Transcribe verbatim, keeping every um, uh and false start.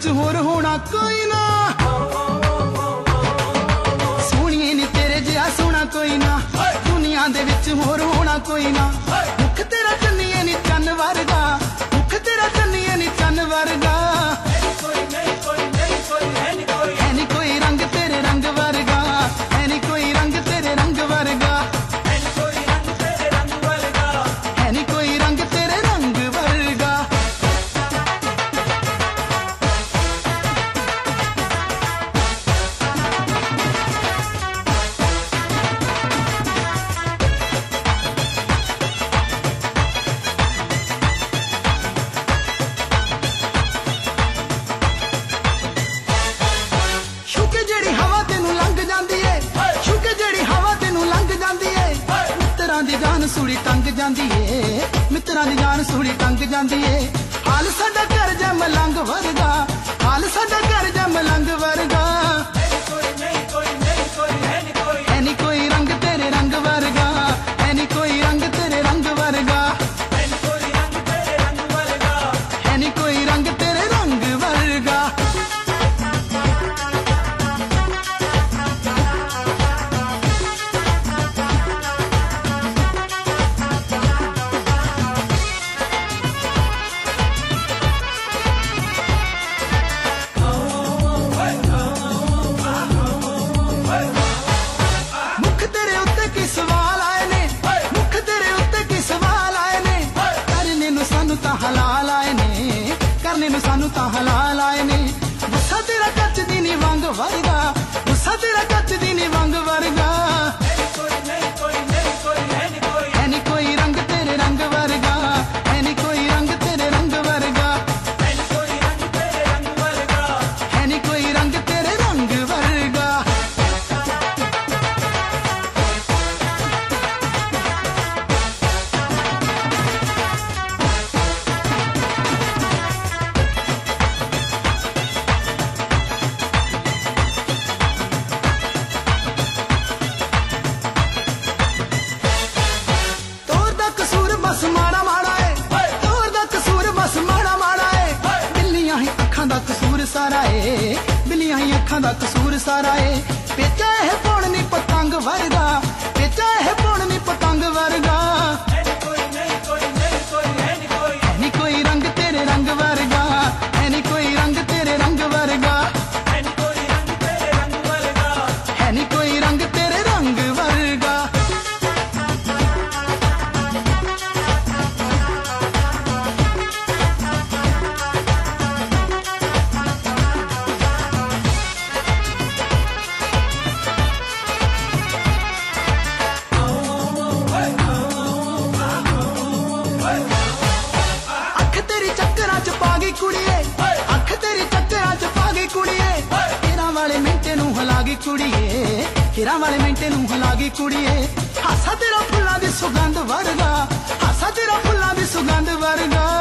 विच होर होना कोई ना, सोहणिए नी तेरे जिहा सोहना कोई ना, दुनिया दे विच होर होना कोई ना। मुख तेरा चन्निए नी चन्न वर्गा, मुख तेरा चन्निए नी चन्न वर्गा, है नी कोई रंग तेरे रंग वर्गा, है नी कोई रंग तेरे रंग वर्गा, है नी कोई रंग तेरे रंग वर्गा, है नी कोई रंग तेरे रंग वर्गा। शुके जेड़ी हवा तेनू लंघ जांदी है, शुके जेड़ी हवा तेनू लंघ जांदी है, मित्रां दी जान सूड़ी टंग जांदी है, मित्रां दी जान सूड़ी टंग जांदी है। हाल साडा घर जा मलंग वर्गा, हाल साडा घर जा मलंग वर्गा, है नी कोई रंग तेरे रंग वर्गा, है नी कोई रंग तेरे रंग वर्गा, है नी कोई रंग तेरे रंग वर्गा, है नी कोई रंग तेरे रंग वर्गा। मुख तेरे उत्ते की सवाल आए ने, मुख तेरे उत्ते की सवाल आए ने, करने नू सानू तां हलाल आए ने, करने नू सानू तां हलाल आए ने। गुस्सा तेरा कच दी नी वंग वर्गा, गुस्सा तेरा कच दी नी वंग वर्गा, है नी कोई रंग तेरे रंग वर्गा, है नी कोई रंग तेरे रंग वर्गा, है नी कोई रंग तेरे रंग वर्गा, है नी कोई रंग तेरे रंग वर्गा। तोर दा कसूर बस माड़ा माड़ा है, तोर दा कसूर बस माड़ा माड़ा है, बिल्लियां ही अखां दा कसूर सारा है, बिल्लियां ही अखां दा कसूर सारा है। पेचा है पौड़नी पतंग वर्गा, पेचा है पौड़नी पतंग वर्गा, है नी कोई रंग तेरे रंग वर्गा, है नी कोई रंग तेरे रंग वर्गा, है नी कोई रंग तेरे रंग वर्गा, है नी कोई रंग तेरे रंग वर्गा। अख तेरी चक्करां च पा गई कुड़िए, अख तेरी चक्करां च पा गई कुड़िए, हिरां वाले मिंटे नू हिला गई कुड़िए, हिरां वाले मिंटे नू हिला गई कुड़िए। हासा तेरा फुल्लां दी सुगंध वर्गा, हासा तेरा फुल्लां दी सुगंध वर्गा,